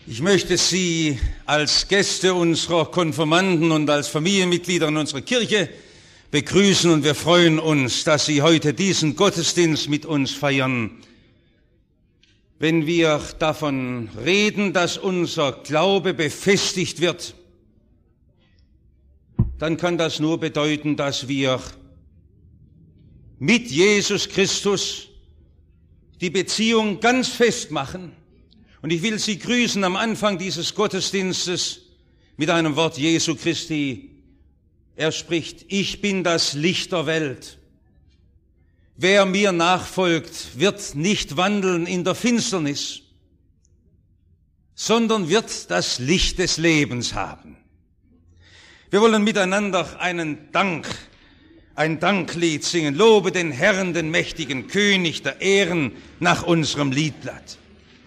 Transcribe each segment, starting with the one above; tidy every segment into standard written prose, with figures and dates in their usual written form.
Ich möchte Sie als Gäste unserer Konfirmanden und als Familienmitglieder in unserer Kirche begrüßen und wir freuen uns, dass Sie heute diesen Gottesdienst mit uns feiern. Wenn wir davon reden, dass unser Glaube befestigt wird, dann kann das nur bedeuten, dass wir mit Jesus Christus die Beziehung ganz fest machen. Und ich will Sie grüßen am Anfang dieses Gottesdienstes mit einem Wort Jesu Christi. Er spricht: Ich bin das Licht der Welt. Wer mir nachfolgt, wird nicht wandeln in der Finsternis, sondern wird das Licht des Lebens haben. Wir wollen miteinander ein Danklied singen. Lobe den Herrn, den mächtigen König der Ehren, nach unserem Liedblatt.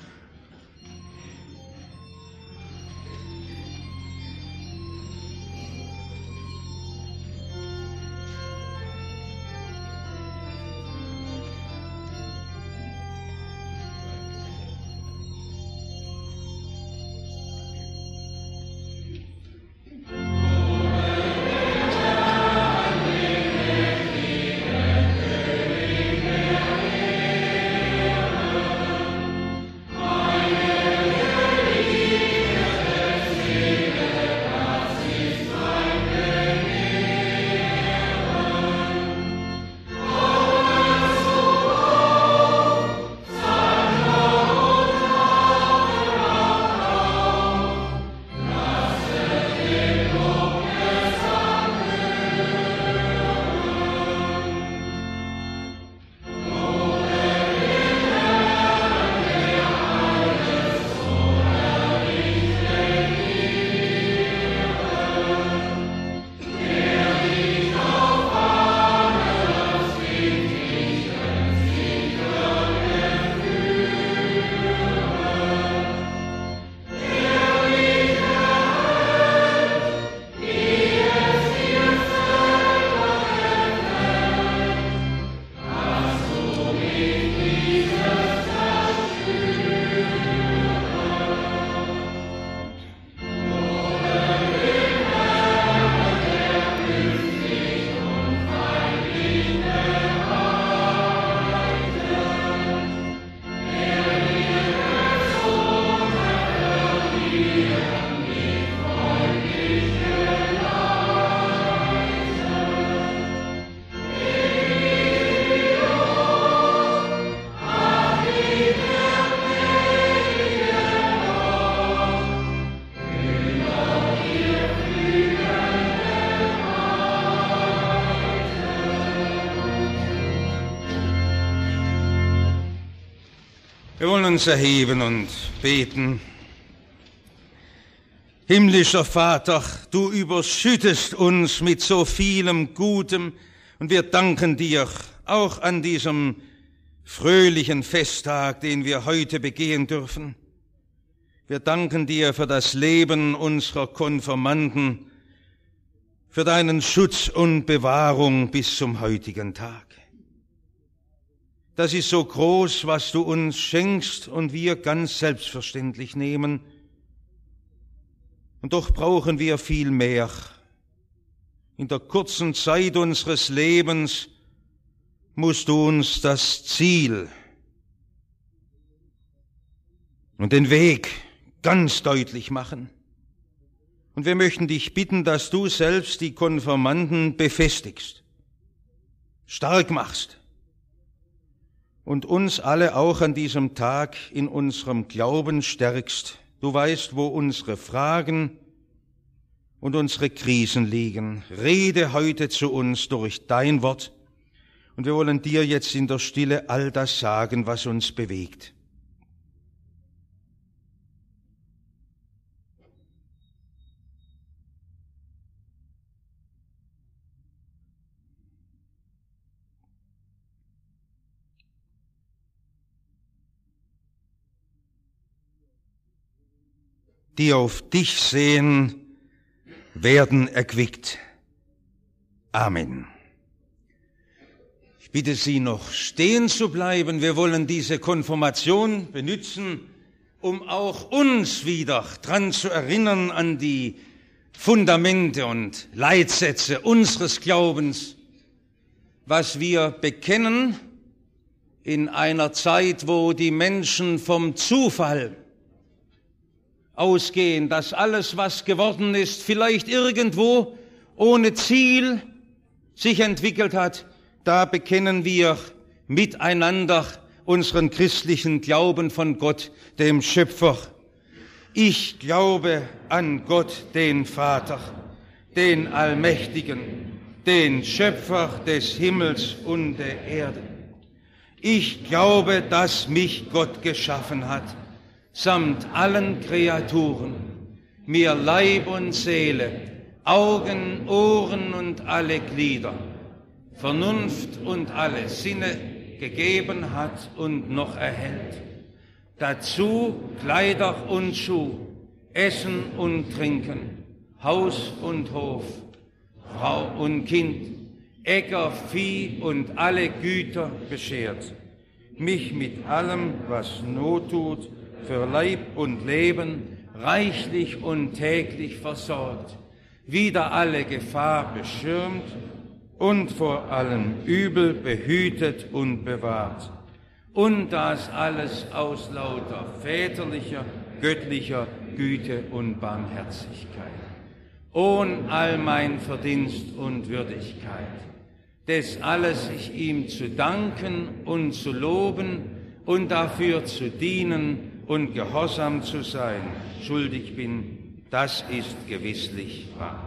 Wir wollen uns erheben und beten. Himmlischer Vater, du überschüttest uns mit so vielem Gutem und wir danken dir auch an diesem fröhlichen Festtag, den wir heute begehen dürfen. Wir danken dir für das Leben unserer Konfirmanden, für deinen Schutz und Bewahrung bis zum heutigen Tag. Das ist so groß, was du uns schenkst und wir ganz selbstverständlich nehmen. Und doch brauchen wir viel mehr. In der kurzen Zeit unseres Lebens musst du uns das Ziel und den Weg ganz deutlich machen. Und wir möchten dich bitten, dass du selbst die Konfirmanden befestigst, stark machst und uns alle auch an diesem Tag in unserem Glauben stärkst. Du weißt, wo unsere Fragen und unsere Krisen liegen. Rede heute zu uns durch dein Wort und wir wollen dir jetzt in der Stille all das sagen, was uns bewegt. Die auf dich sehen, werden erquickt. Amen. Ich bitte Sie noch stehen zu bleiben. Wir wollen diese Konfirmation benutzen um auch uns wieder dran zu erinnern an die Fundamente und Leitsätze unseres Glaubens, was wir bekennen in einer Zeit, wo die Menschen vom Zufall ausgehen, dass alles, was geworden ist, vielleicht irgendwo ohne Ziel sich entwickelt hat. Da bekennen wir miteinander unseren christlichen Glauben von Gott, dem Schöpfer. Ich glaube an Gott, den Vater, den Allmächtigen, den Schöpfer des Himmels und der Erde. Ich glaube, dass mich Gott geschaffen hat, samt allen Kreaturen, mir Leib und Seele, Augen, Ohren und alle Glieder, Vernunft und alle Sinne gegeben hat und noch erhält. Dazu Kleider und Schuh, Essen und Trinken, Haus und Hof, Frau und Kind, Äcker, Vieh und alle Güter beschert, mich mit allem, was Not tut, für Leib und Leben reichlich und täglich versorgt, wider alle Gefahr beschirmt und vor allem Übel behütet und bewahrt. Und das alles aus lauter väterlicher, göttlicher Güte und Barmherzigkeit, ohn all mein Verdienst und Würdigkeit. Des alles ich ihm zu danken und zu loben und dafür zu dienen und gehorsam zu sein, schuldig bin, das ist gewisslich wahr.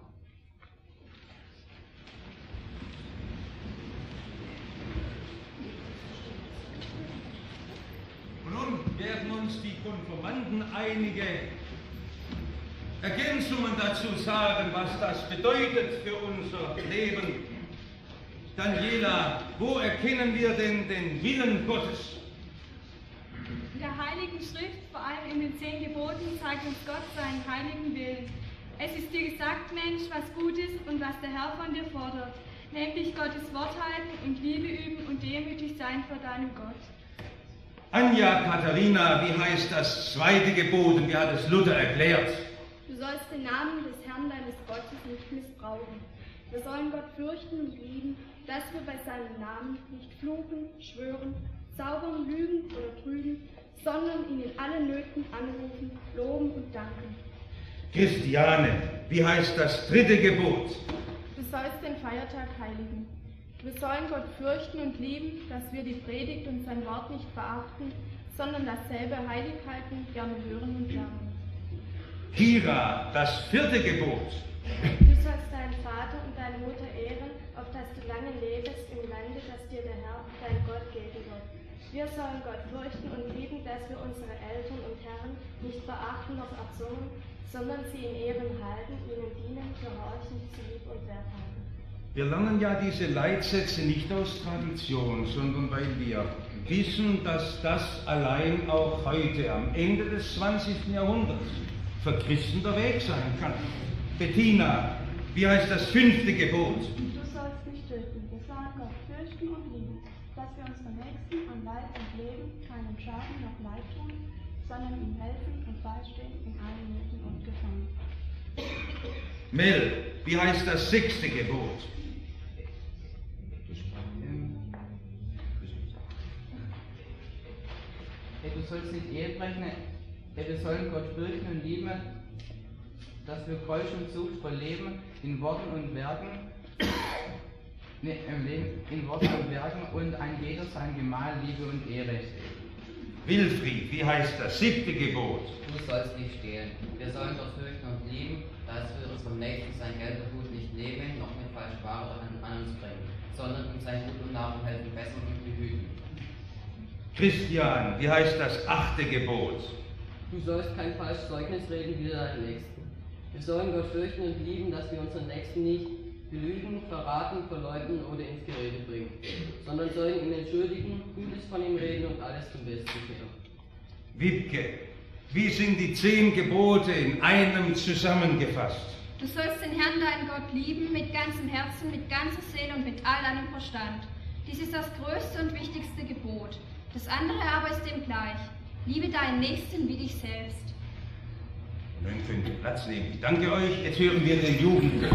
Nun werden uns die Konfirmanden einige Ergänzungen dazu sagen, was das bedeutet für unser Leben. Daniela, wo erkennen wir denn den Willen Gottes? In der Heiligen Schrift, vor allem in den 10 Geboten, zeigt uns Gott seinen heiligen Willen. Es ist dir gesagt, Mensch, was gut ist und was der Herr von dir fordert, nämlich Gottes Wort halten und Liebe üben und demütig sein vor deinem Gott. Anja, Katharina, wie heißt das 2. Gebot und wie hat es Luther erklärt? Du sollst den Namen des Herrn deines Gottes nicht missbrauchen. Wir sollen Gott fürchten und lieben, dass wir bei seinem Namen nicht fluchen, schwören, zaubern, lügen oder trügen, sondern ihn in allen Nöten anrufen, loben und danken. Christiane, wie heißt das 3. Gebot? Du sollst den Feiertag heiligen. Wir sollen Gott fürchten und lieben, dass wir die Predigt und sein Wort nicht verachten, sondern dasselbe heilig halten, gerne hören und lernen. Kira, das 4. Gebot. Du sollst deinen Vater und deine Mutter ehren, auf dass du lange lebst im Lande, das dir der Herr, dein Gott, geben wird. Wir sollen Gott fürchten und lieben, dass wir unsere Eltern und Herren nicht verachten noch erzürnen, sondern sie in Ehren halten, ihnen dienen, gehorchen, sie lieb und wert halten. Wir lernen ja diese Leitsätze nicht aus Tradition, sondern weil wir wissen, dass das allein auch heute, am Ende des 20. Jahrhunderts, für Christen der Weg sein kann. Bettina, wie heißt das 5. Gebot? Du sollst nicht töten. Wir sollen Gott fürchten und lieben, dass wir unseren Nächsten an Leib und Leben keinen Schaden noch Leid tun, sondern ihm helfen und beistehen in allen Nöten und Gefahren. Mel, wie heißt das 6. Gebot? Du sollst nicht Ehe brechen, wir sollen Gott fürchten und lieben, dass wir Keusch und Zucht verleben in Worten und Werken, in Worten und Werken und ein jeder sein Gemahl Liebe und Ehre. Wilfried, wie heißt das 7. Gebot? Du sollst nicht stehlen. Wir sollen Gott fürchten und lieben, dass wir unserem Nächsten sein Geld und Gut nicht nehmen, noch mit falsch Ware an uns bringen, sondern ihm sein Gut und Nahrung helfen, bessern und behüten. Christian, wie heißt das 8. Gebot? Du sollst kein falsches Zeugnis reden wider deinen Nächsten. Wir sollen Gott fürchten und lieben, dass wir unseren Nächsten nicht belügen, verraten, verleugnen oder ins Gerede bringen, sondern sollen ihn entschuldigen, Gutes von ihm reden und alles zum Besten führen. Wiebke, wie sind die 10 Gebote in einem zusammengefasst? Du sollst den Herrn, deinen Gott, lieben, mit ganzem Herzen, mit ganzer Seele und mit all deinem Verstand. Dies ist das größte und wichtigste Gebot. Das andere aber ist dem gleich. Liebe deinen Nächsten wie dich selbst. Nun könnt ihr Platz nehmen. Ich danke euch. Jetzt hören wir den Jugend.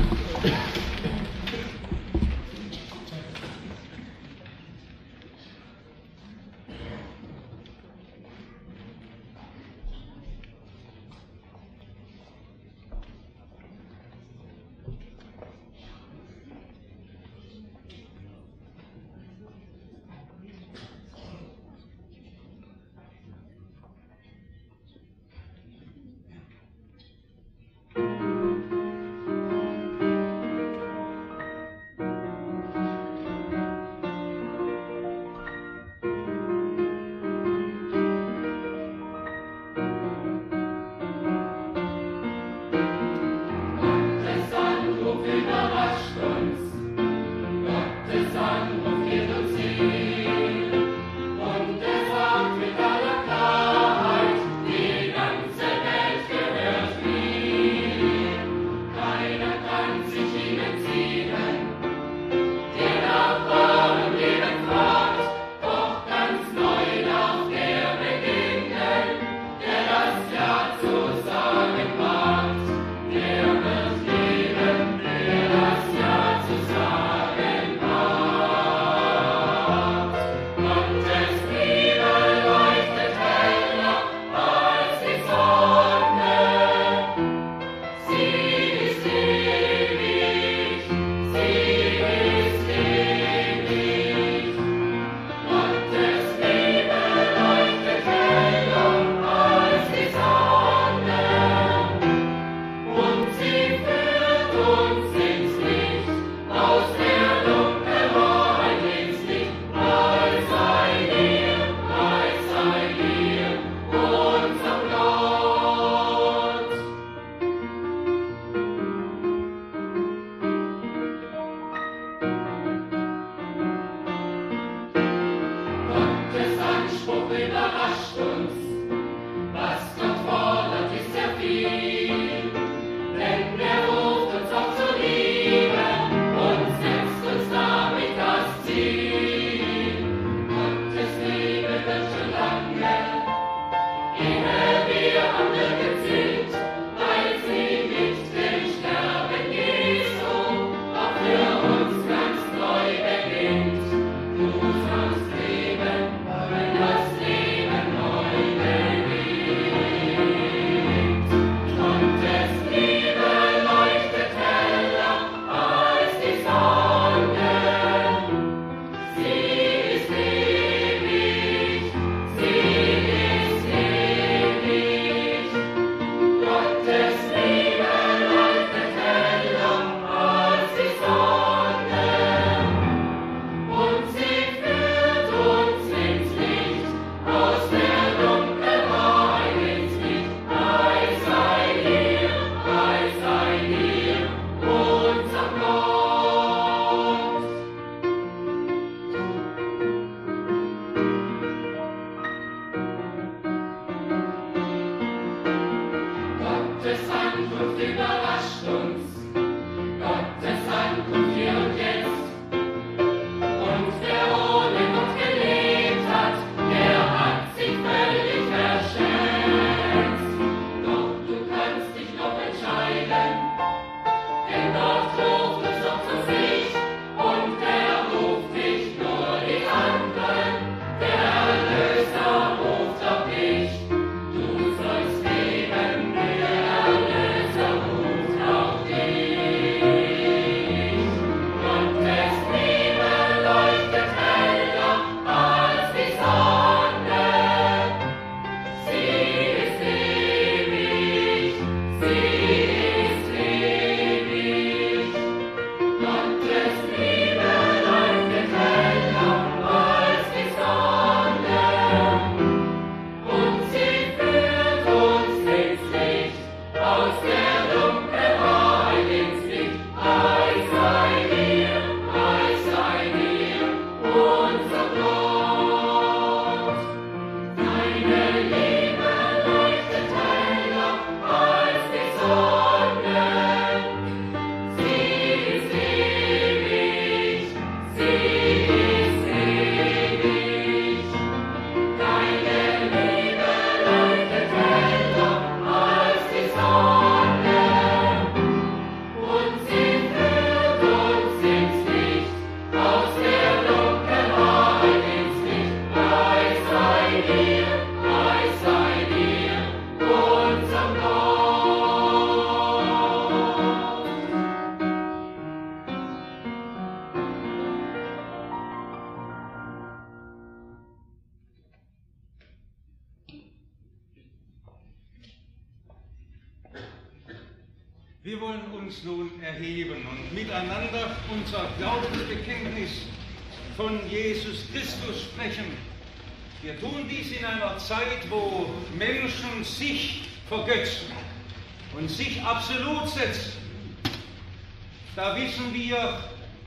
Wir wollen uns nun erheben und miteinander unser Glaubensbekenntnis von Jesus Christus sprechen. Wir tun dies in einer Zeit, wo Menschen sich vergötzen und sich absolut setzen. Da wissen wir,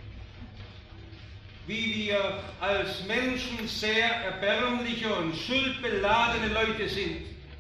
wie wir als Menschen sehr erbärmliche und schuldbeladene Leute sind,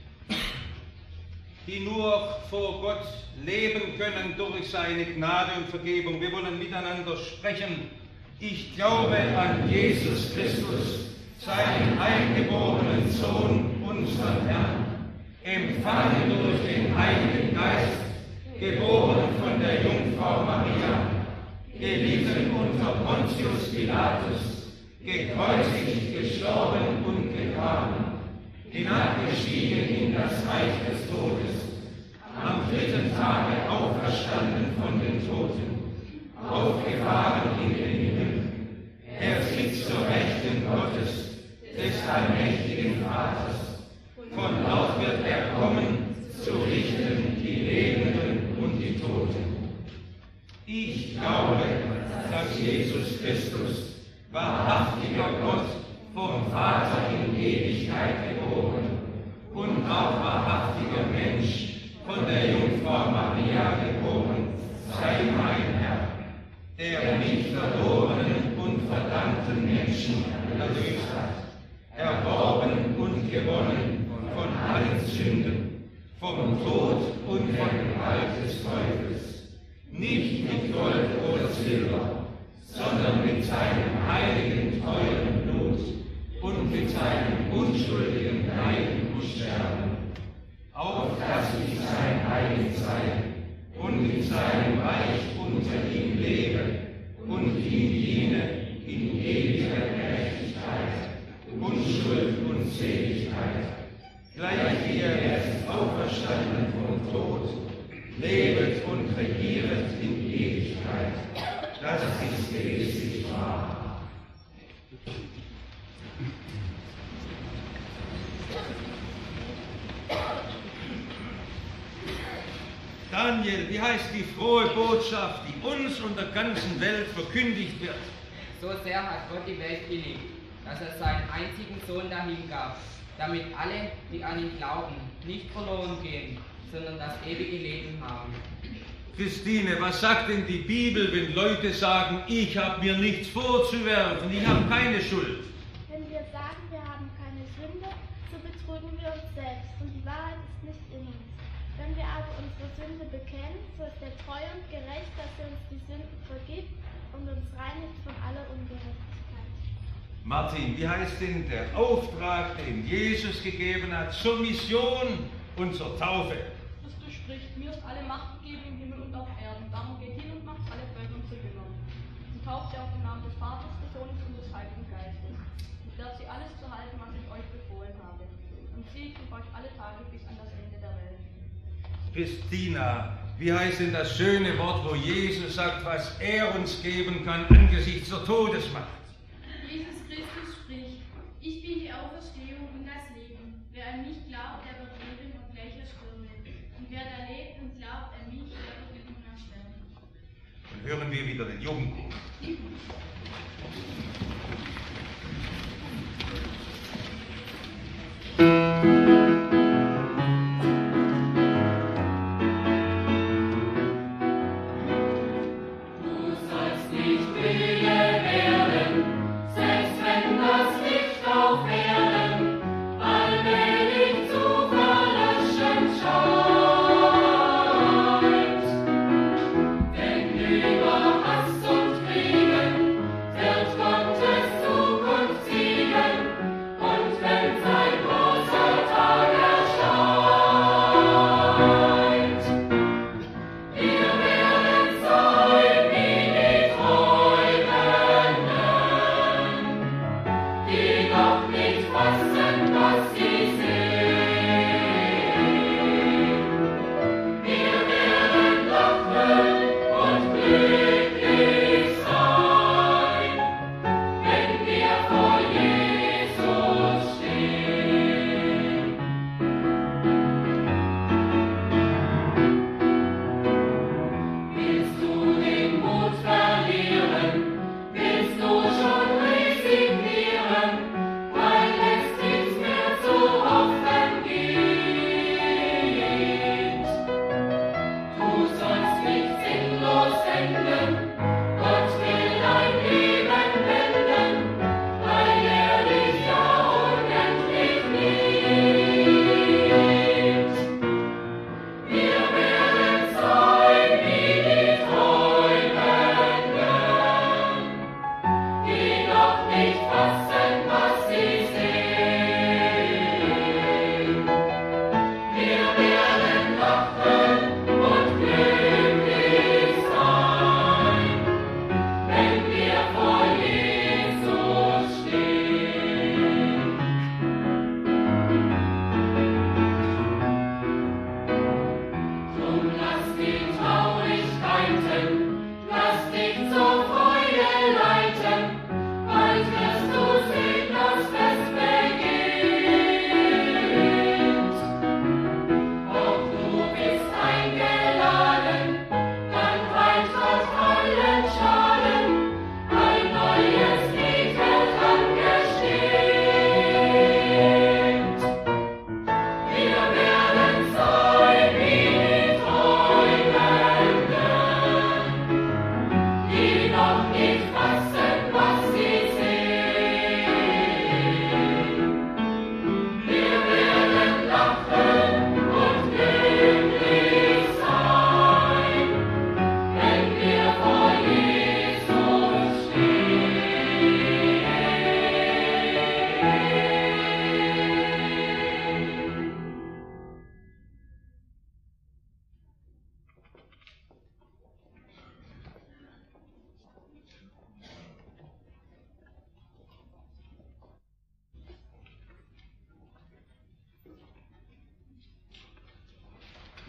die nur vor Gott leben können durch seine Gnade und Vergebung. Wir wollen miteinander sprechen. Ich glaube an Jesus Christus, seinen eingeborenen Sohn, unseren Herrn, empfangen durch den Heiligen Geist, geboren von der Jungfrau Maria, gelitten unter Pontius Pilatus, gekreuzigt, gestorben und begraben, hinabgestiegen in das Reich des Todes, am dritten Tage auferstanden von den Toten, aufgefahren in den Himmel. Er sitzt zur Rechten Gottes, des allmächtigen Vaters. Von dort wird er kommen, zu richten die Lebenden und die Toten. Ich glaube, dass Jesus Christus, wahrhaftiger Gott, vom Vater in Ewigkeit geboren und auch wahrhaftiger Mensch, von der Jungfrau Maria geboren, sei mein Herr, der mich verlorenen und verdammten Menschen erlöst hat, erworben und gewonnen von allen Sünden, vom Tod und von Gewalt des Teufels, nicht mit Gold oder Silber, sondern mit seinem heiligen, teuren Blut und mit seinem unschuldigen Leiden und Sterben, auf dass ich sein Heilig sei und in seinem Reich unter ihm lebe und ihm diene in ewiger Gerechtigkeit, Unschuld und Seligkeit, gleich wie er ist auferstanden vom Tod, lebet und regieret in Ewigkeit. Das ist gewisslich wahr. Daniel, wie heißt die frohe Botschaft, die uns und der ganzen Welt verkündigt wird? So sehr hat Gott die Welt geliebt, dass er seinen einzigen Sohn dahingab, damit alle, die an ihn glauben, nicht verloren gehen, sondern das ewige Leben haben. Christine, was sagt denn die Bibel, wenn Leute sagen, ich habe mir nichts vorzuwerfen, ich habe keine Schuld? Wenn wir sagen, wir haben keine Sünde, so betrügen wir uns selbst und die Wahrheit ist nicht in uns. Wenn wir aber unsere Sünde bekennen, so ist er treu und gerecht, dass er uns die Sünden vergibt und uns reinigt von aller Ungerechtigkeit. Martin, wie heißt denn der Auftrag, den Jesus gegeben hat zur Mission und zur Taufe? Christus spricht, mir ist alle Macht gegeben im Himmel und auf Erden. Darum geht hin und macht alle Völker zu Jüngern. Und tauft sie auf den Namen des Vaters, des Sohnes und des Heiligen Geistes. Und lehrt sie alles zu halten, was ich euch befohlen habe. Und sieht mit euch alle Tage bis an das Ende der Welt. Christina, wie heißt denn das schöne Wort, wo Jesus sagt, was er uns geben kann angesichts der Todesmacht? Jesus Christus spricht, ich bin die Auferstehung und das Leben. Wer an mich glaubt, der wird leben und gleich sterben. Und wer da lebt und glaubt an mich, der wird nimmer sterben. Und hören wir wieder den Jugendchor. Denn über Hass und Kriegen wird Gott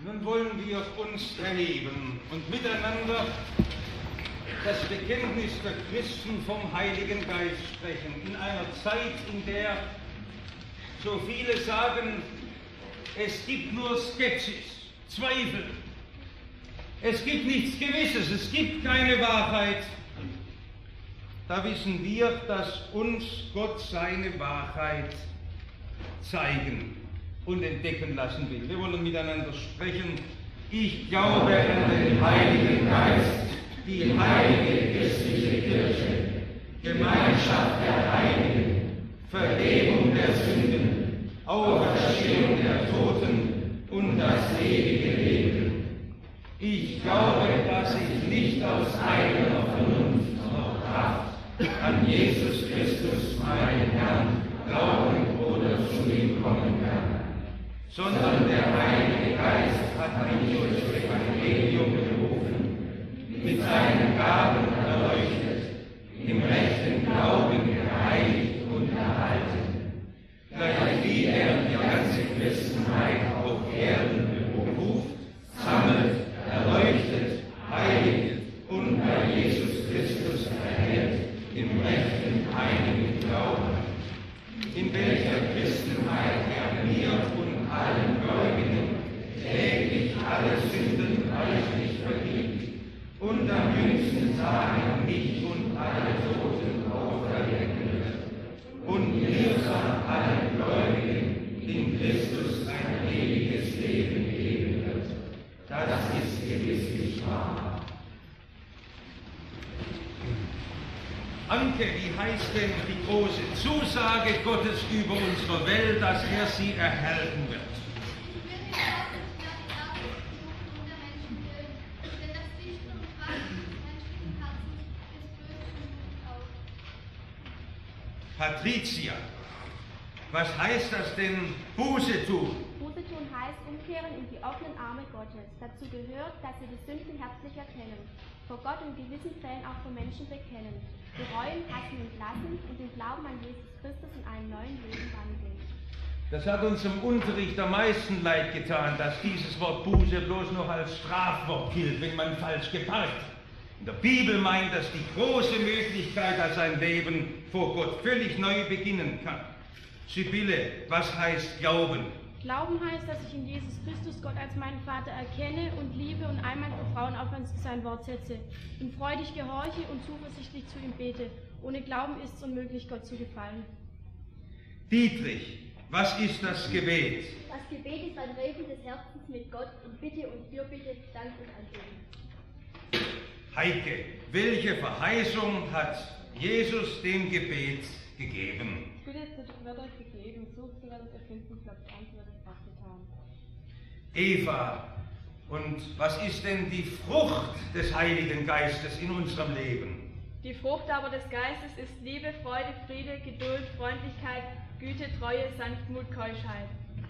Nun wollen wir uns erheben und miteinander das Bekenntnis der Christen vom Heiligen Geist sprechen. In einer Zeit, in der so viele sagen, es gibt nur Skepsis, Zweifel. Es gibt nichts Gewisses, es gibt keine Wahrheit. Da wissen wir, dass uns Gott seine Wahrheit zeigen und entdecken lassen will. Wir wollen miteinander sprechen. Ich glaube an den Heiligen Geist, die heilige christliche Kirche, Gemeinschaft der Heiligen, Vergebung der Sünden, Auferstehung der Toten und das ewige Leben. Ich glaube, dass ich nicht aus eigener Vernunft noch Kraft an Jesus Christus, meinen Herrn, glauben oder zu ihm kommen kann, sondern der Heilige Geist hat mich durch das Evangelium berufen, mit seinen Gaben erleuchtet, im rechten Glauben geheiligt und erhalten, gleich wie er die ganze Christenheit auf Erden beruft, sammelt, erleuchtet, heiligt und bei Jesus Christus erhält, im rechten, heiligen Glauben, in welcher Christenheit er mir und allen Gläubigen täglich alle Sünden reichlich vergibt und am jüngsten Tage mich und alle Toten auferwecken wird und mir samt allen Gläubigen in Christus ein ewiges Leben geben wird. Das ist gewisslich wahr. Anke, wie heißt denn die große Zusage Gottes über unsere Welt, dass er sie erhalten wird? Patricia, was heißt das denn, Buße tun? Buße tun heißt umkehren in die offenen Arme Gottes. Dazu gehört, dass wir die Sünden herzlich erkennen, vor Gott in gewissen Fällen auch vor Menschen bekennen, bereuen, hassen und lassen und den Glauben an Jesus Christus in einem neuen Leben wandeln. Das hat uns im Unterricht am meisten leid getan, dass dieses Wort Buße bloß noch als Strafwort gilt, wenn man falsch geparkt. In der Bibel meint das die große Möglichkeit, dass ein Leben vor Gott völlig neu beginnen kann. Sibylle, was heißt Glauben? Glauben heißt, dass ich in Jesus Christus Gott als meinen Vater erkenne und liebe und all mein Vertrauen auf sein Wort setze, ihm freudig gehorche und zuversichtlich zu ihm bete. Ohne Glauben ist es unmöglich, Gott zu gefallen. Dietrich, was ist das Gebet? Das Gebet ist ein Reden des Herzens mit Gott und Bitte und Fürbitte, Dank und Anbeten. Heike, welche Verheißung hat Jesus dem Gebet gegeben? Bittet, wird euch gegeben, sucht, so werdet ihr finden, klopft an, so werdet ihr getan. Eva, und was ist denn die Frucht des Heiligen Geistes in unserem Leben? Die Frucht aber des Geistes ist Liebe, Freude, Friede, Geduld, Freundlichkeit, Güte, Treue, Sanftmut, Keuschheit.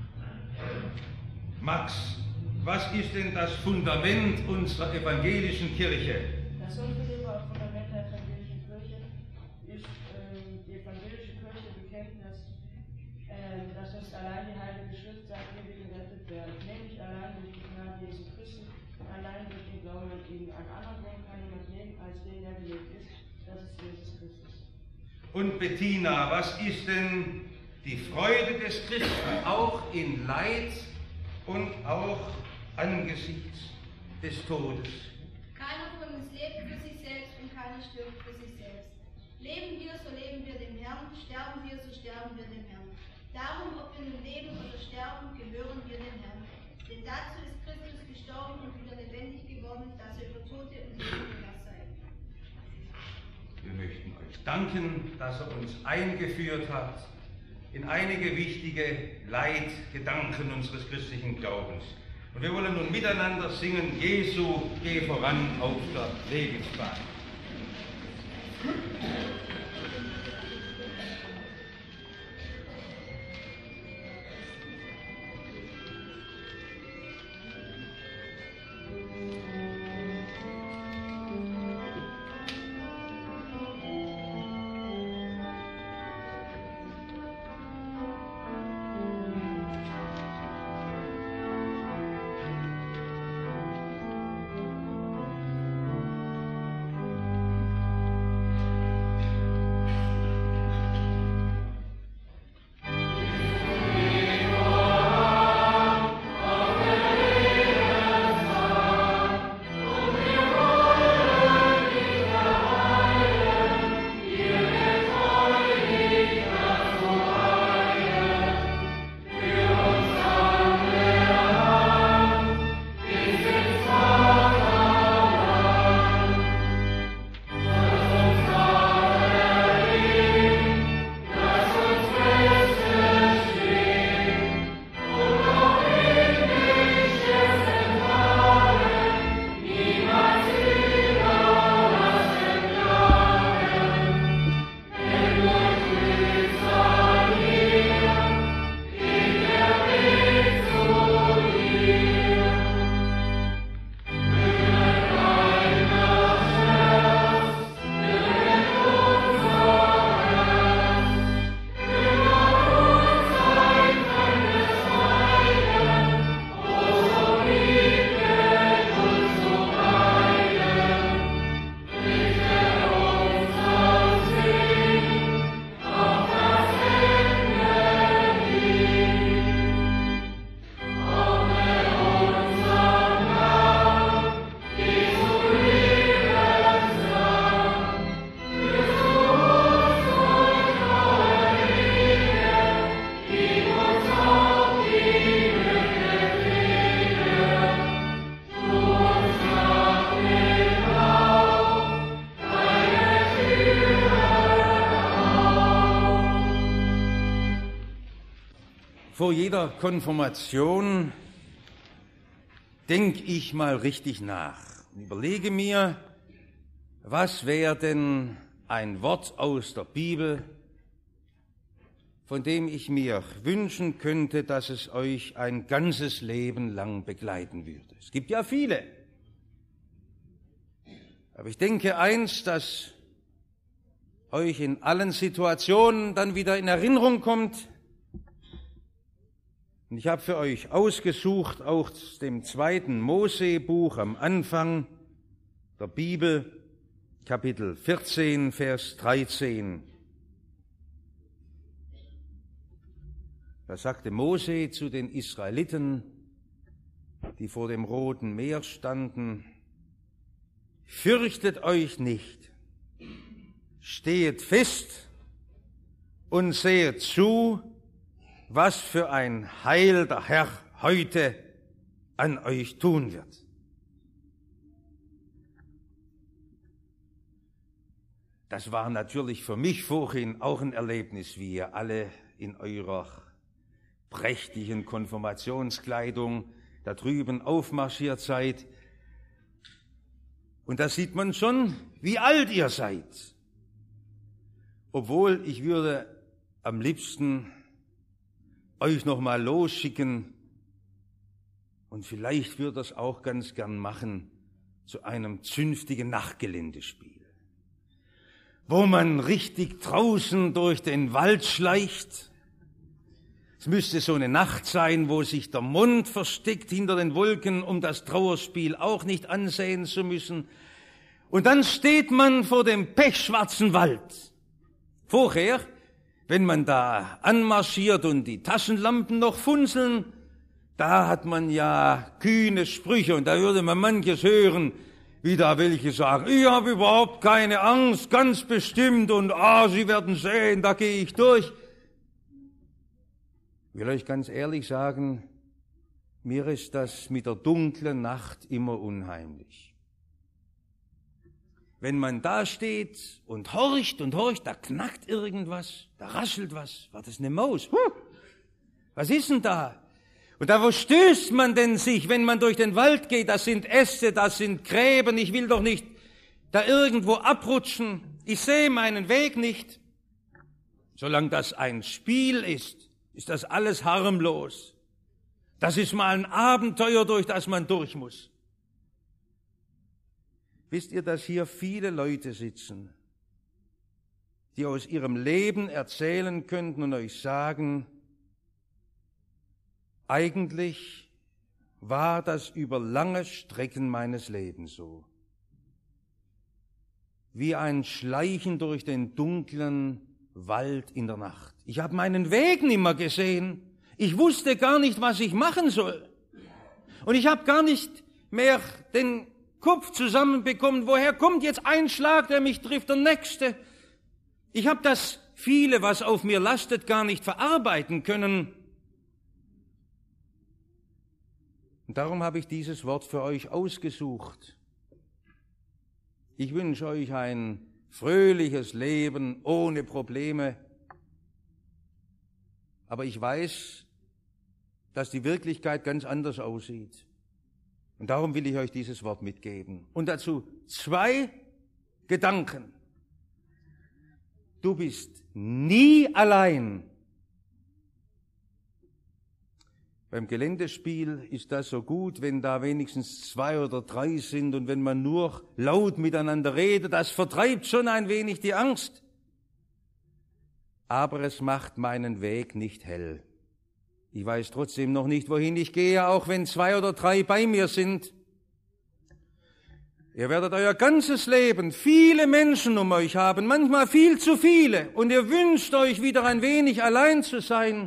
Max, was ist denn das Fundament unserer evangelischen Kirche? Das unbedingte Fundament der evangelischen Kirche ist die evangelische Kirche Bekenntnis, dass uns allein die Heilige Schrift sagt, wie wir gerettet werden. Nämlich allein durch die Gnade Jesu Christi, allein durch den Glauben an ihn. An anderen Grund kann niemand leben, als den, der gelebt ist. Das ist Jesus Christus. Und Bettina, was ist denn die Freude des Christen auch in Leid und auch angesichts des Todes? Keiner von uns lebt für sich selbst und keiner stirbt für sich selbst. Leben wir, so leben wir dem Herrn, sterben wir, so sterben wir dem Herrn. Darum, ob wir nun leben oder sterben, gehören wir dem Herrn. Denn dazu ist Christus gestorben und wieder lebendig geworden, dass er über Tote und Leben Herr sei. Wir möchten euch danken, dass er uns eingeführt hat in einige wichtige Leitgedanken unseres christlichen Glaubens. Und wir wollen nun miteinander singen, Jesu, geh voran auf der Lebensbahn. Vor jeder Konfirmation denke ich mal richtig nach und überlege mir, was wäre denn ein Wort aus der Bibel, von dem ich mir wünschen könnte, dass es euch ein ganzes Leben lang begleiten würde. Es gibt ja viele. Aber ich denke eins, das euch in allen Situationen dann wieder in Erinnerung kommt. Und ich habe für euch ausgesucht, aus dem 2. Mose-Buch am Anfang der Bibel, Kapitel 14, Vers 13. Da sagte Mose zu den Israeliten, die vor dem Roten Meer standen: Fürchtet euch nicht, stehet fest und sehet zu, was für ein Heil der Herr heute an euch tun wird. Das war natürlich für mich vorhin auch ein Erlebnis, wie ihr alle in eurer prächtigen Konfirmationskleidung da drüben aufmarschiert seid. Und da sieht man schon, wie alt ihr seid. Obwohl, ich würde am liebsten euch noch mal losschicken und vielleicht würde das auch ganz gern machen zu einem zünftigen Nachtgeländespiel, wo man richtig draußen durch den Wald schleicht. Es müsste so eine Nacht sein, wo sich der Mond versteckt hinter den Wolken, um das Trauerspiel auch nicht ansehen zu müssen. Und dann steht man vor dem pechschwarzen Wald. Vorher, wenn man da anmarschiert und die Taschenlampen noch funzeln, da hat man ja kühne Sprüche und da würde man manches hören, wie da welche sagen: Ich habe überhaupt keine Angst, ganz bestimmt, und Sie werden sehen, da gehe ich durch. Ich will euch ganz ehrlich sagen, mir ist das mit der dunklen Nacht immer unheimlich. Wenn man da steht und horcht, da knackt irgendwas, da raschelt was. War das eine Maus? Was ist denn da? Und da, wo stößt man denn sich, wenn man durch den Wald geht? Das sind Äste, das sind Gräben. Ich will doch nicht da irgendwo abrutschen. Ich sehe meinen Weg nicht. Solange das ein Spiel ist das alles harmlos. Das ist mal ein Abenteuer, durch das man durch muss. Wisst ihr, dass hier viele Leute sitzen, die aus ihrem Leben erzählen könnten und euch sagen: Eigentlich war das über lange Strecken meines Lebens so. Wie ein Schleichen durch den dunklen Wald in der Nacht. Ich habe meinen Weg nimmer gesehen. Ich wusste gar nicht, was ich machen soll. Und ich habe gar nicht mehr den Kopf zusammenbekommen. Woher kommt jetzt ein Schlag, der mich trifft, der nächste? Ich habe das viele, was auf mir lastet, gar nicht verarbeiten können. Und darum habe ich dieses Wort für euch ausgesucht. Ich wünsche euch ein fröhliches Leben ohne Probleme. Aber ich weiß, dass die Wirklichkeit ganz anders aussieht. Und darum will ich euch dieses Wort mitgeben. Und dazu 2 Gedanken. Du bist nie allein. Beim Geländespiel ist das so gut, wenn da wenigstens 2 oder 3 sind und wenn man nur laut miteinander redet, das vertreibt schon ein wenig die Angst. Aber es macht meinen Weg nicht hell. Ich weiß trotzdem noch nicht, wohin ich gehe, auch wenn 2 oder 3 bei mir sind. Ihr werdet euer ganzes Leben viele Menschen um euch haben, manchmal viel zu viele, und ihr wünscht euch wieder ein wenig allein zu sein.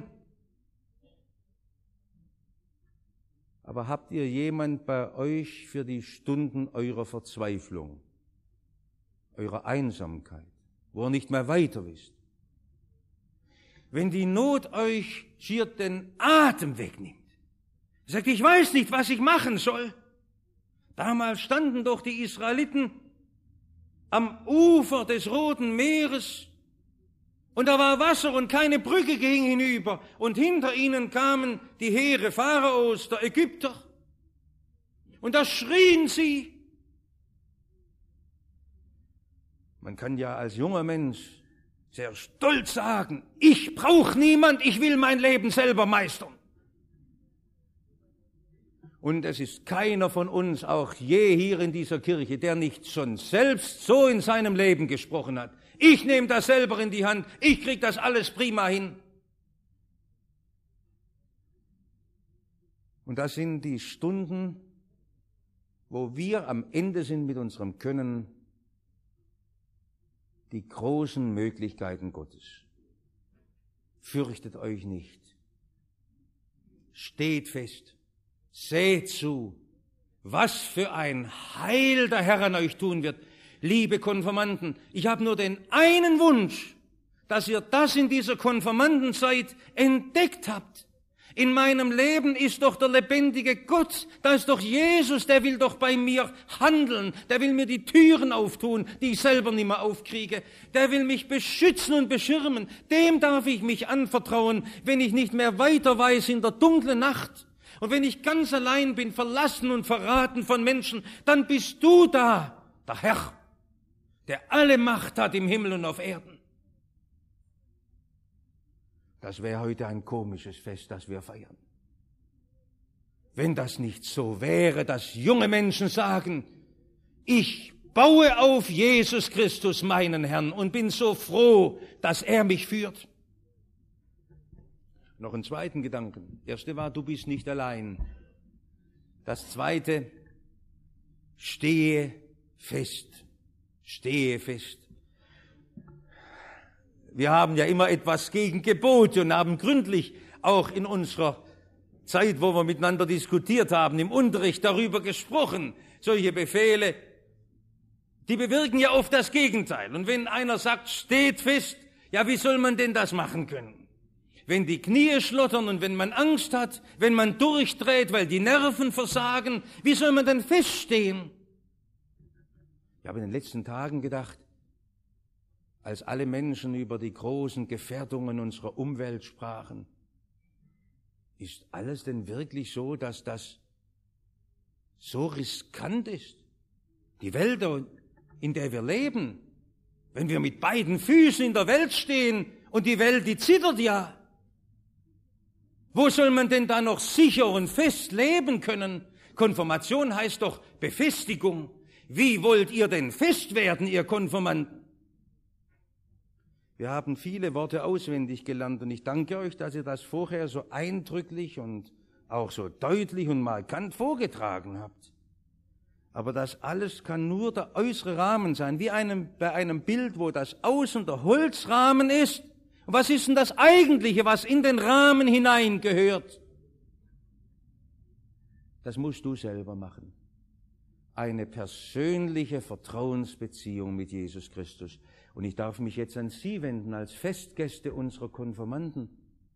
Aber habt ihr jemand bei euch für die Stunden eurer Verzweiflung, eurer Einsamkeit, wo ihr nicht mehr weiter wisst? Wenn die Not euch schier den Atem wegnimmt, sagt, ich weiß nicht, was ich machen soll. Damals standen doch die Israeliten am Ufer des Roten Meeres. Und da war Wasser und keine Brücke ging hinüber. Und hinter ihnen kamen die Heere Pharaos, der Ägypter. Und da schrien sie. Man kann ja als junger Mensch sehr stolz sagen, ich brauche niemand, ich will mein Leben selber meistern. Und es ist keiner von uns, auch je hier in dieser Kirche, der nicht schon selbst so in seinem Leben gesprochen hat. Ich nehme das selber in die Hand, ich kriege das alles prima hin. Und das sind die Stunden, wo wir am Ende sind mit unserem Können, die großen Möglichkeiten Gottes. Fürchtet euch nicht. Steht fest. Seht zu, was für ein Heil der Herr an euch tun wird. Liebe Konfirmanden, ich habe nur den einen Wunsch, dass ihr das in dieser Konfirmandenzeit entdeckt habt. In meinem Leben ist doch der lebendige Gott, da ist doch Jesus, der will doch bei mir handeln, der will mir die Türen auftun, die ich selber nicht mehr aufkriege, der will mich beschützen und beschirmen, dem darf ich mich anvertrauen, wenn ich nicht mehr weiter weiß in der dunklen Nacht. Und wenn ich ganz allein bin, verlassen und verraten von Menschen, dann bist du da, der Herr, der alle Macht hat im Himmel und auf Erden. Das wäre heute ein komisches Fest, das wir feiern. Wenn das nicht so wäre, dass junge Menschen sagen, ich baue auf Jesus Christus, meinen Herrn, und bin so froh, dass er mich führt. Noch einen zweiten Gedanken. Erste war, du bist nicht allein. Das zweite, stehe fest. Stehe fest. Wir haben ja immer etwas gegen Gebote und haben gründlich auch in unserer Zeit, wo wir miteinander diskutiert haben, im Unterricht darüber gesprochen. Solche Befehle, die bewirken ja oft das Gegenteil. Und wenn einer sagt, steht fest, ja, wie soll man denn das machen können? Wenn die Knie schlottern und wenn man Angst hat, wenn man durchdreht, weil die Nerven versagen, wie soll man denn feststehen? Ich habe in den letzten Tagen gedacht, als alle Menschen über die großen Gefährdungen unserer Umwelt sprachen, ist alles denn wirklich so, dass das so riskant ist? Die Welt, in der wir leben, wenn wir mit beiden Füßen in der Welt stehen und die Welt, die zittert ja. Wo soll man denn da noch sicher und fest leben können? Konfirmation heißt doch Befestigung. Wie wollt ihr denn fest werden, ihr Konfirmanden? Wir haben viele Worte auswendig gelernt und ich danke euch, dass ihr das vorher so eindrücklich und auch so deutlich und markant vorgetragen habt. Aber das alles kann nur der äußere Rahmen sein, wie bei einem Bild, wo das Außen der Holzrahmen ist. Und was ist denn das Eigentliche, was in den Rahmen hineingehört? Das musst du selber machen. Eine persönliche Vertrauensbeziehung mit Jesus Christus. Und ich darf mich jetzt an Sie wenden als Festgäste unserer Konfirmanden.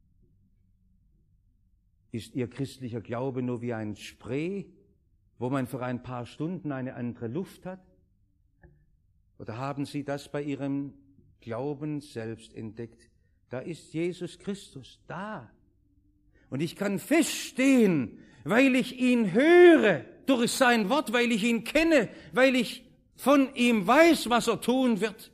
Ist Ihr christlicher Glaube nur wie ein Spray, wo man für ein paar Stunden eine andere Luft hat? Oder haben Sie das bei Ihrem Glauben selbst entdeckt? Da ist Jesus Christus da. Und ich kann feststehen, weil ich ihn höre durch sein Wort, weil ich ihn kenne, weil ich von ihm weiß, was er tun wird.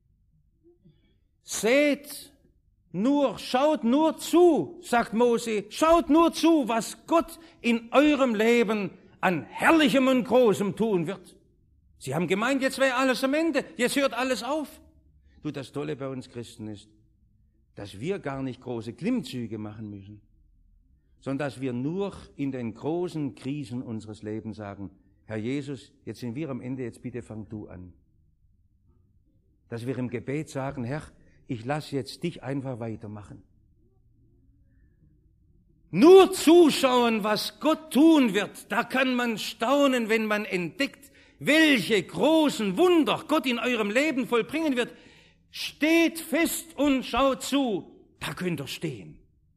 Schaut nur zu, sagt Mose, schaut nur zu, was Gott in eurem Leben an Herrlichem und Großem tun wird. Sie haben gemeint, jetzt wäre alles am Ende, jetzt hört alles auf. Du, das Tolle bei uns Christen ist, dass wir gar nicht große Klimmzüge machen müssen, sondern dass wir nur in den großen Krisen unseres Lebens sagen, Herr Jesus, jetzt sind wir am Ende, jetzt bitte fang du an. Dass wir im Gebet sagen, Herr, ich lasse jetzt dich einfach weitermachen. Nur zuschauen, was Gott tun wird, da kann man staunen, wenn man entdeckt, welche großen Wunder Gott in eurem Leben vollbringen wird. Steht fest und schaut zu, da könnt ihr stehen.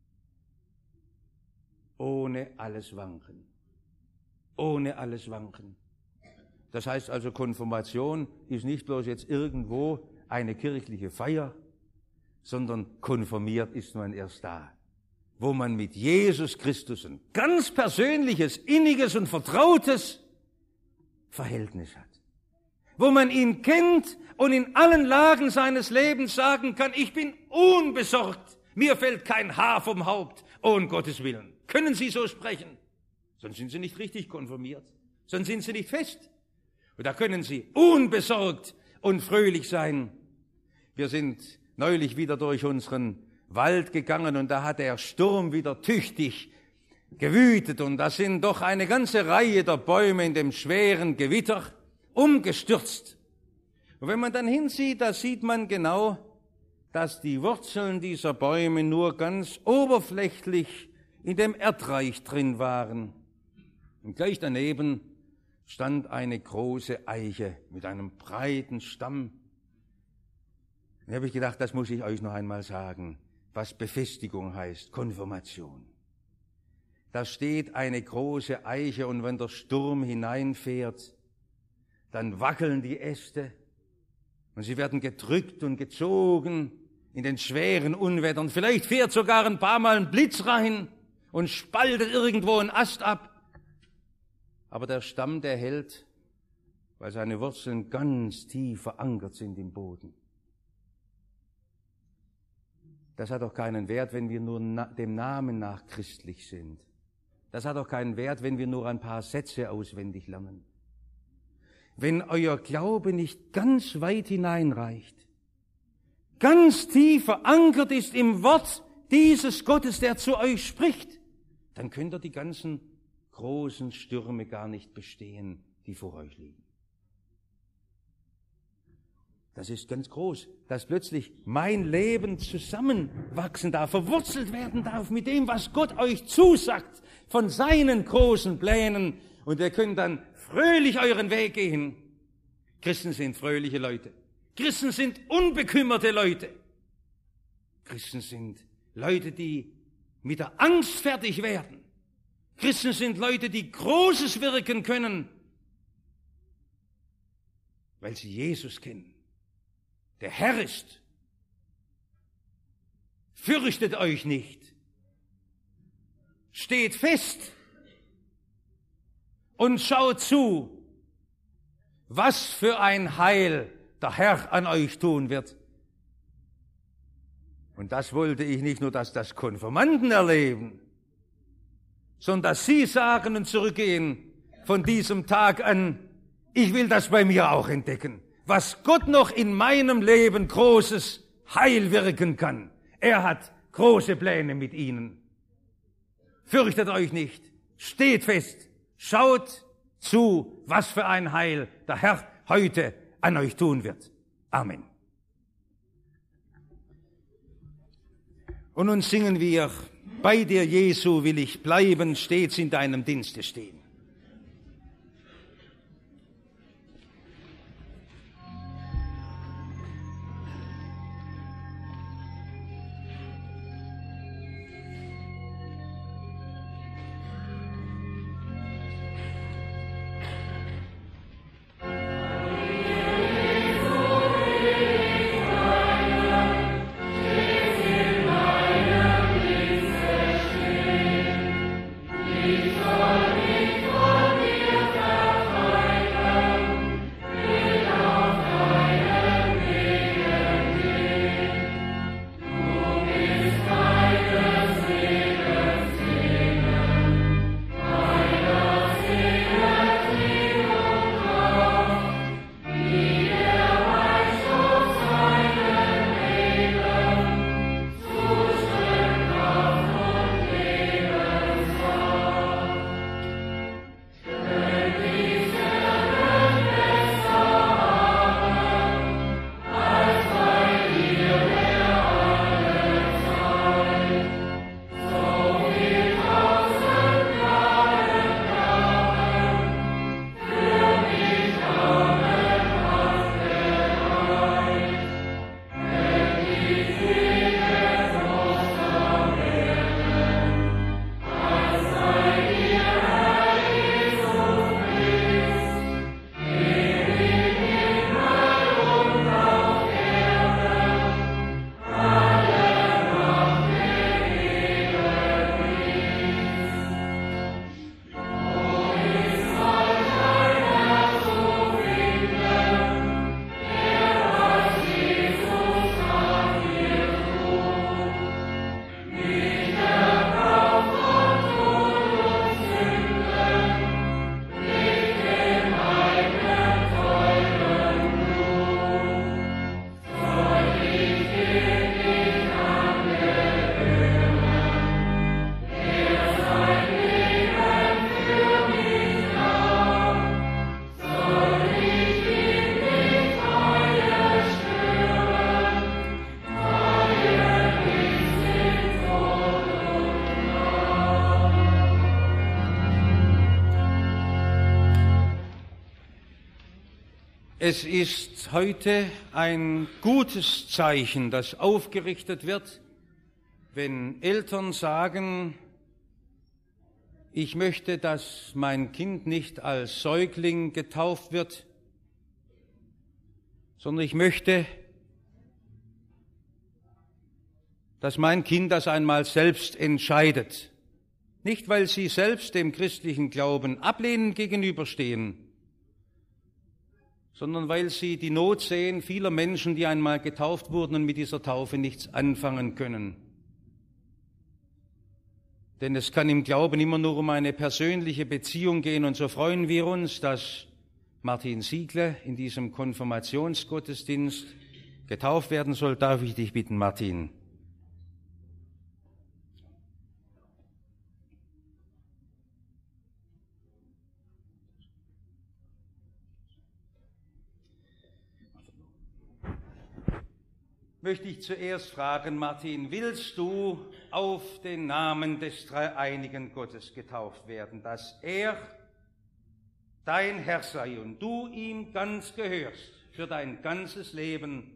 Ohne alles wanken. Ohne alles wanken. Das heißt also, Konfirmation ist nicht bloß jetzt irgendwo eine kirchliche Feier, sondern konfirmiert ist man erst da, wo man mit Jesus Christus ein ganz persönliches, inniges und vertrautes Verhältnis hat. Wo man ihn kennt und in allen Lagen seines Lebens sagen kann, ich bin unbesorgt, mir fällt kein Haar vom Haupt, um Gottes Willen. Können Sie so sprechen? Sonst sind Sie nicht richtig konfirmiert, sonst sind Sie nicht fest. Und da können Sie unbesorgt und fröhlich sein. Wir sind neulich wieder durch unseren Wald gegangen und da hat der Sturm wieder tüchtig gewütet und da sind doch eine ganze Reihe der Bäume in dem schweren Gewitter umgestürzt. Und wenn man dann hinsieht, da sieht man genau, dass die Wurzeln dieser Bäume nur ganz oberflächlich in dem Erdreich drin waren. Und gleich daneben stand eine große Eiche mit einem breiten Stamm. Da habe ich gedacht, das muss ich euch noch einmal sagen, was Befestigung heißt, Konfirmation. Da steht eine große Eiche und wenn der Sturm hineinfährt, dann wackeln die Äste und sie werden gedrückt und gezogen in den schweren Unwettern. Vielleicht fährt sogar ein paar Mal ein Blitz rein und spaltet irgendwo einen Ast ab. Aber der Stamm, der hält, weil seine Wurzeln ganz tief verankert sind im Boden. Das hat doch keinen Wert, wenn wir nur dem Namen nach christlich sind. Das hat doch keinen Wert, wenn wir nur ein paar Sätze auswendig lernen. Wenn euer Glaube nicht ganz weit hineinreicht, ganz tief verankert ist im Wort dieses Gottes, der zu euch spricht, dann könnt ihr die ganzen großen Stürme gar nicht bestehen, die vor euch liegen. Das ist ganz groß, dass plötzlich mein Leben zusammenwachsen darf, verwurzelt werden darf mit dem, was Gott euch zusagt, von seinen großen Plänen. Und ihr könnt dann fröhlich euren Weg gehen. Christen sind fröhliche Leute. Christen sind unbekümmerte Leute. Christen sind Leute, die mit der Angst fertig werden. Christen sind Leute, die Großes wirken können, weil sie Jesus kennen. Der Herr ist. Fürchtet euch nicht. Steht fest und schaut zu, was für ein Heil der Herr an euch tun wird. Und das wollte ich nicht nur, dass das Konfirmanden erleben, sondern dass sie sagen und zurückgehen von diesem Tag an, ich will das bei mir auch entdecken, was Gott noch in meinem Leben großes Heil wirken kann. Er hat große Pläne mit ihnen. Fürchtet euch nicht, steht fest, schaut zu, was für ein Heil der Herr heute an euch tun wird. Amen. Und nun singen wir, bei dir, Jesu, will ich bleiben, stets in deinem Dienste stehen. Ich soll nicht Es ist heute ein gutes Zeichen, das aufgerichtet wird, wenn Eltern sagen, ich möchte, dass mein Kind nicht als Säugling getauft wird, sondern ich möchte, dass mein Kind das einmal selbst entscheidet. Nicht, weil sie selbst dem christlichen Glauben ablehnend gegenüberstehen, sondern weil sie die Not sehen vieler Menschen, die einmal getauft wurden und mit dieser Taufe nichts anfangen können. Denn es kann im Glauben immer nur um eine persönliche Beziehung gehen, und so freuen wir uns, dass Martin Siegle in diesem Konfirmationsgottesdienst getauft werden soll. Darf ich dich bitten, Martin? Möchte ich zuerst fragen, Martin, willst du auf den Namen des dreieinigen Gottes getauft werden, dass er dein Herr sei und du ihm ganz gehörst für dein ganzes Leben?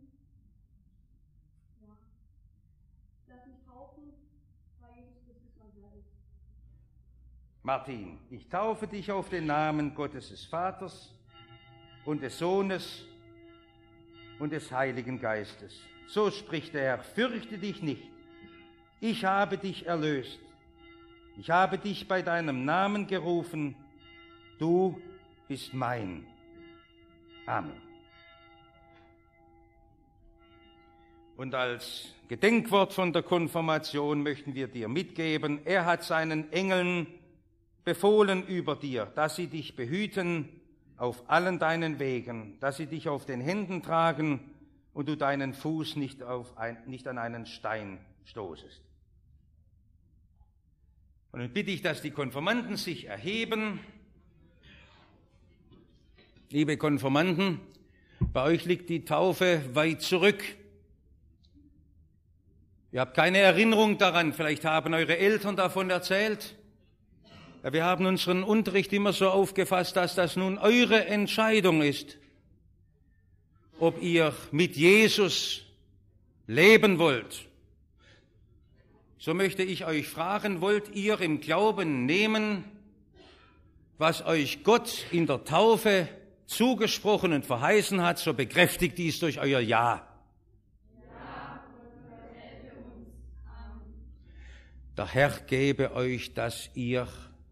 Ja. Lass mich taufen, weil Jesus Christus mein Herr ist. Martin, ich taufe dich auf den Namen Gottes des Vaters und des Sohnes und des Heiligen Geistes. So spricht der Herr, fürchte dich nicht, ich habe dich erlöst, ich habe dich bei deinem Namen gerufen, du bist mein. Amen. Und als Gedenkwort von der Konfirmation möchten wir dir mitgeben, er hat seinen Engeln befohlen über dir, dass sie dich behüten auf allen deinen Wegen, dass sie dich auf den Händen tragen und du deinen Fuß nicht an einen Stein stoßest. Und nun bitte ich, dass die Konfirmanden sich erheben. Liebe Konfirmanden, bei euch liegt die Taufe weit zurück. Ihr habt keine Erinnerung daran, vielleicht haben eure Eltern davon erzählt. Ja, wir haben unseren Unterricht immer so aufgefasst, dass das nun eure Entscheidung ist, ob ihr mit Jesus leben wollt. So möchte ich euch fragen, wollt ihr im Glauben nehmen, was euch Gott in der Taufe zugesprochen und verheißen hat, so bekräftigt dies durch euer Ja. Der Herr gebe euch, dass ihr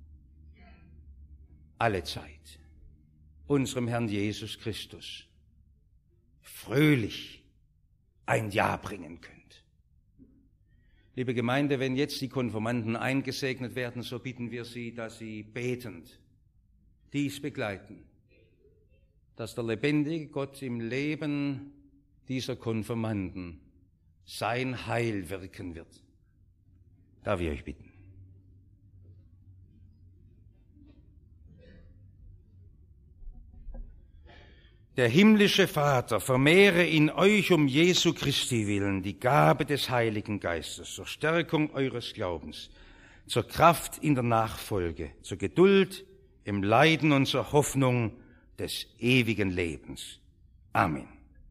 alle Zeit unserem Herrn Jesus Christus fröhlich ein Ja bringen könnt. Liebe Gemeinde, wenn jetzt die Konfirmanden eingesegnet werden, so bitten wir Sie, dass Sie betend dies begleiten, dass der lebendige Gott im Leben dieser Konfirmanden sein Heil wirken wird. Darf ich euch bitten? Der himmlische Vater vermehre in euch um Jesu Christi willen die Gabe des Heiligen Geistes zur Stärkung eures Glaubens, zur Kraft in der Nachfolge, zur Geduld im Leiden und zur Hoffnung des ewigen Lebens. Amen.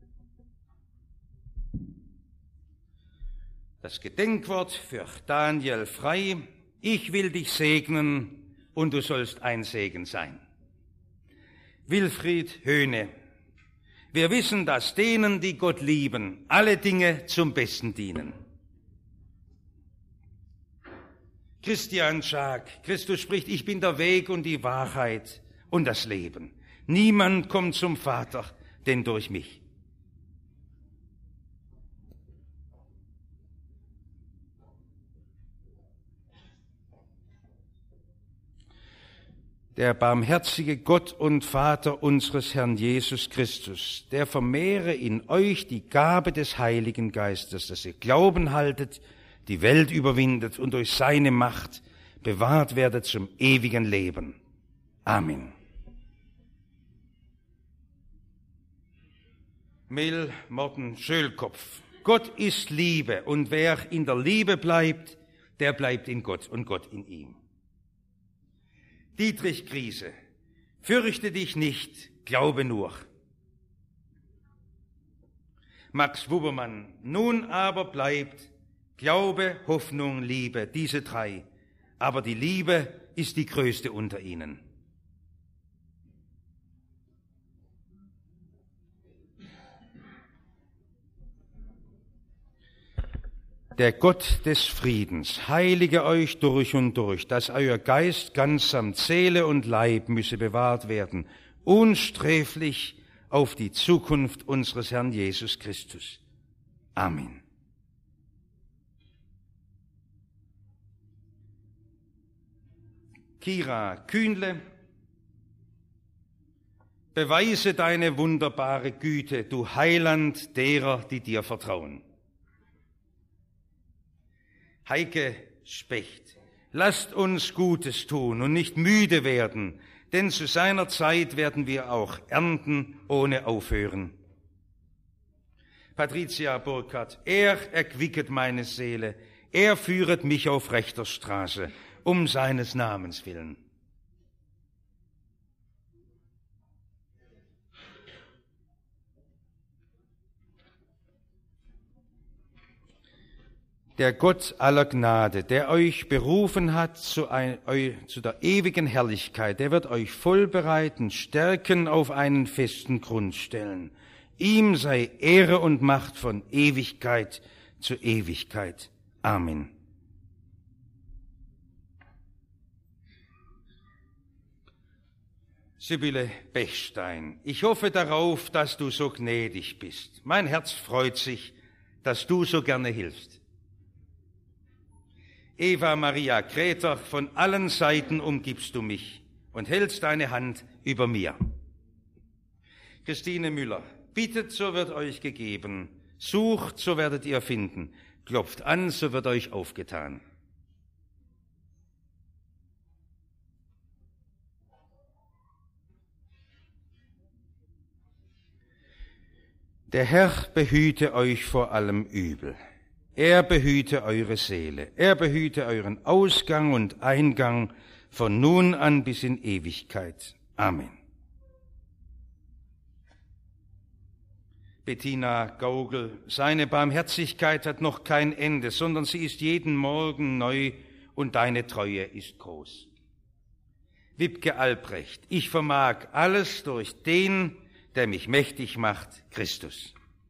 Das Gedenkwort für Daniel Frei: Ich will dich segnen und du sollst ein Segen sein. Wilfried Höhne: Wir wissen, dass denen, die Gott lieben, alle Dinge zum Besten dienen. Christian Schaak: Christus spricht, ich bin der Weg und die Wahrheit und das Leben. Niemand kommt zum Vater, denn durch mich. Der barmherzige Gott und Vater unseres Herrn Jesus Christus, der vermehre in euch die Gabe des Heiligen Geistes, dass ihr Glauben haltet, die Welt überwindet und durch seine Macht bewahrt werdet zum ewigen Leben. Amen. Mel Morten Schölkopf: Gott ist Liebe, und wer in der Liebe bleibt, der bleibt in Gott und Gott in ihm. Dietrich Griese: Fürchte dich nicht, glaube nur. Max Wubbermann. Nun aber bleibt Glaube, Hoffnung, Liebe, diese drei. Aber die Liebe ist die größte unter ihnen. Der Gott des Friedens heilige euch durch und durch, dass euer Geist ganz samt Seele und Leib müsse bewahrt werden, unsträflich auf die Zukunft unseres Herrn Jesus Christus. Amen. Kira Kühnle, beweise deine wunderbare Güte, du Heiland derer, die dir vertrauen. Heike Specht, lasst uns Gutes tun und nicht müde werden, denn zu seiner Zeit werden wir auch ernten ohne Aufhören. Patricia Burkhardt, er erquicket meine Seele, er führet mich auf rechter Straße, um seines Namens willen. Der Gott aller Gnade, der euch berufen hat zu der ewigen Herrlichkeit, der wird euch vollbereiten, stärken, auf einen festen Grund stellen. Ihm sei Ehre und Macht von Ewigkeit zu Ewigkeit. Amen. Sibylle Bechstein, ich hoffe darauf, dass du so gnädig bist. Mein Herz freut sich, dass du so gerne hilfst. Eva Maria Kreter, von allen Seiten umgibst du mich und hältst deine Hand über mir. Christine Müller, bittet, so wird euch gegeben, sucht, so werdet ihr finden, klopft an, so wird euch aufgetan. Der Herr behüte euch vor allem Übel. Er behüte eure Seele, er behüte euren Ausgang und Eingang von nun an bis in Ewigkeit. Amen. Bettina Gaugel, seine Barmherzigkeit hat noch kein Ende, sondern sie ist jeden Morgen neu und deine Treue ist groß. Wibke Albrecht, ich vermag alles durch den, der mich mächtig macht, Christus.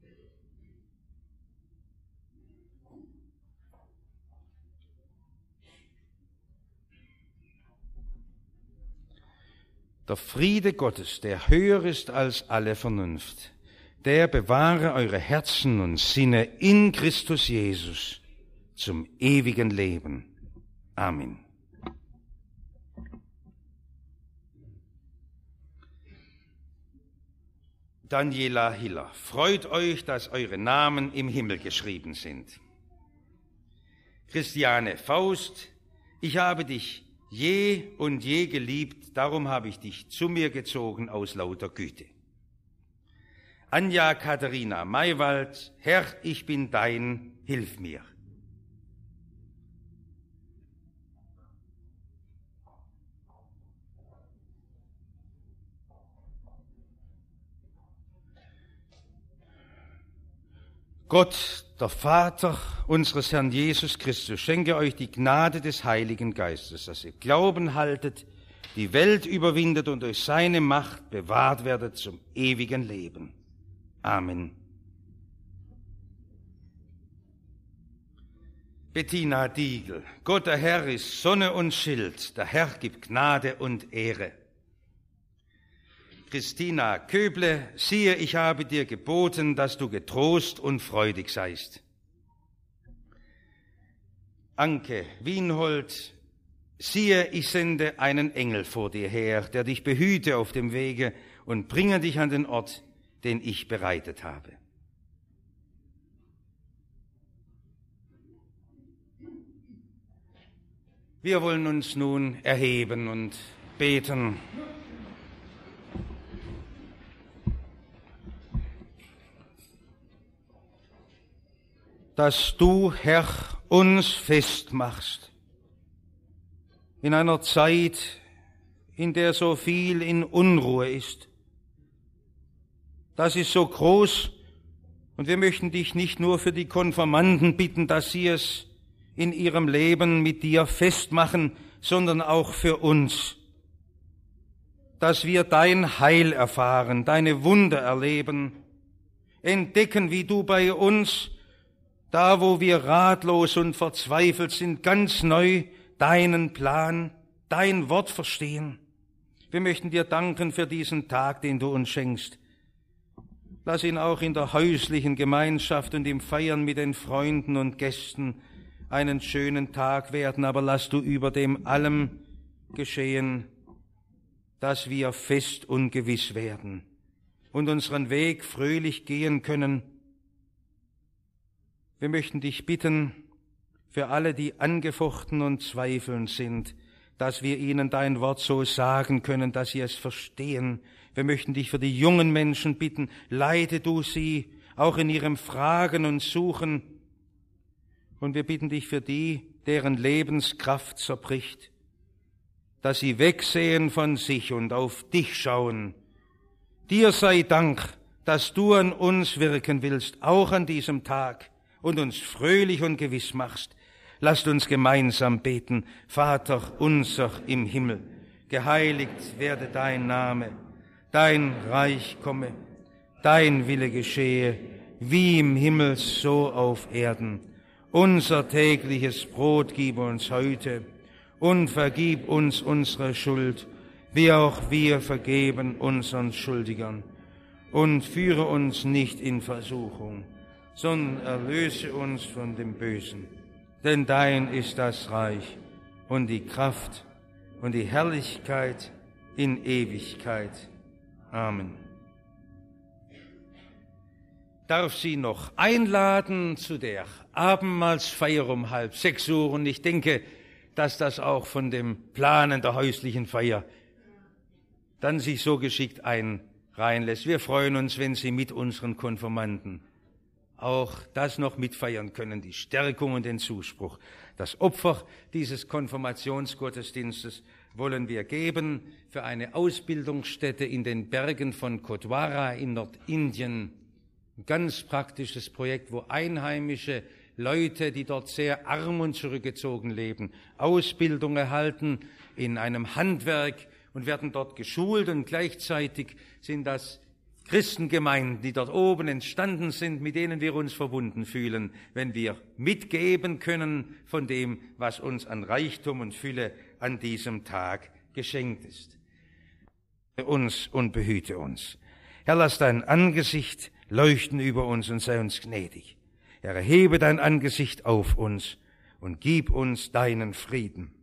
Der Friede Gottes, der höher ist als alle Vernunft, der bewahre eure Herzen und Sinne in Christus Jesus zum ewigen Leben. Amen. Daniela Hiller, freut euch, dass eure Namen im Himmel geschrieben sind. Christiane Faust, ich habe dich je und je geliebt, darum habe ich dich zu mir gezogen aus lauter Güte. Anja Katharina Maywald, Herr, ich bin dein, hilf mir. Gott, der Vater unseres Herrn Jesus Christus, schenke euch die Gnade des Heiligen Geistes, dass ihr Glauben haltet, die Welt überwindet und durch seine Macht bewahrt werdet zum ewigen Leben. Amen. Bettina Diegel, Gott der Herr ist Sonne und Schild, der Herr gibt Gnade und Ehre. Christina Köble, siehe, ich habe dir geboten, dass du getrost und freudig seist. Anke Wienhold, siehe, ich sende einen Engel vor dir her, der dich behüte auf dem Wege und bringe dich an den Ort, den ich bereitet habe. Wir wollen uns nun erheben und beten. Dass du, Herr, uns festmachst in einer Zeit, in der so viel in Unruhe ist. Das ist so groß Und wir möchten dich nicht nur für die Konfirmanden bitten, dass sie es in ihrem Leben mit dir festmachen, sondern auch für uns, dass wir dein Heil erfahren, deine Wunder erleben, entdecken, wie du bei uns, da wo wir ratlos und verzweifelt sind, ganz neu deinen Plan, dein Wort verstehen. Wir möchten dir danken für diesen Tag, den du uns schenkst. Lass ihn auch in der häuslichen Gemeinschaft und im Feiern mit den Freunden und Gästen einen schönen Tag werden, aber lass du über dem allem geschehen, dass wir fest und gewiss werden und unseren Weg fröhlich gehen können. Wir möchten dich bitten, für alle, die angefochten und zweifelnd sind, dass wir ihnen dein Wort so sagen können, dass sie es verstehen. Wir möchten dich für die jungen Menschen bitten, leite du sie auch in ihrem Fragen und Suchen. Und wir bitten dich für die, deren Lebenskraft zerbricht, dass sie wegsehen von sich und auf dich schauen. Dir sei Dank, dass du an uns wirken willst, auch an diesem Tag, und uns fröhlich und gewiss machst. Lasst uns gemeinsam beten. Vater unser im Himmel, geheiligt werde dein Name, dein Reich komme, dein Wille geschehe, wie im Himmel so auf Erden. Unser tägliches Brot gib uns heute und vergib uns unsere Schuld, wie auch wir vergeben unseren Schuldigern. Und führe uns nicht in Versuchung, sondern erlöse uns von dem Bösen. Denn dein ist das Reich und die Kraft und die Herrlichkeit in Ewigkeit. Amen. Darf Sie noch einladen zu der Abendmahlsfeier um 5:30 Uhr. Und ich denke, dass das auch von dem Planen der häuslichen Feier dann sich so geschickt reinlässt. Wir freuen uns, wenn Sie mit unseren Konfirmanden auch das noch mitfeiern können, die Stärkung und den Zuspruch. Das Opfer dieses Konfirmationsgottesdienstes wollen wir geben für eine Ausbildungsstätte in den Bergen von Kotwara in Nordindien. Ein ganz praktisches Projekt, wo einheimische Leute, die dort sehr arm und zurückgezogen leben, Ausbildung erhalten in einem Handwerk und werden dort geschult, und gleichzeitig sind das Christengemeinden, die dort oben entstanden sind, mit denen wir uns verbunden fühlen, wenn wir mitgeben können von dem, was uns an Reichtum und Fülle an diesem Tag geschenkt ist. Uns und behüte uns. Herr, lass dein Angesicht leuchten über uns und sei uns gnädig. Herr, erhebe dein Angesicht auf uns und gib uns deinen Frieden.